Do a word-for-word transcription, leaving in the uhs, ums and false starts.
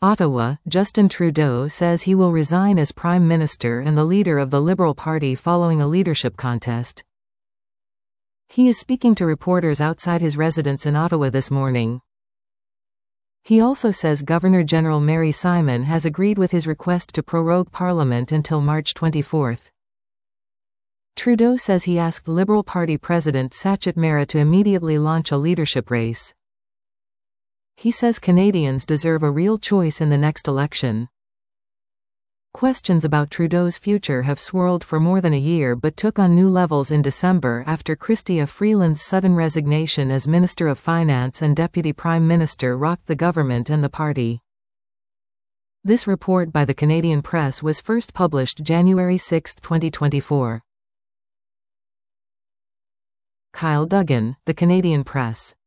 Ottawa, Justin Trudeau says he will resign as Prime Minister and the leader of the Liberal Party following a leadership contest. He is speaking to reporters outside his residence in Ottawa this morning. He also says Governor-General Mary Simon has agreed with his request to prorogue Parliament until March twenty-fourth. Trudeau says he asked Liberal Party President Sachin Mehra to immediately launch a leadership race. He says Canadians deserve a real choice in the next election. Questions about Trudeau's future have swirled for more than a year but took on new levels in December after Chrystia Freeland's sudden resignation as Minister of Finance and Deputy Prime Minister rocked the government and the party. This report by the Canadian Press was first published January sixth, twenty twenty-four. Kyle Duggan, The Canadian Press.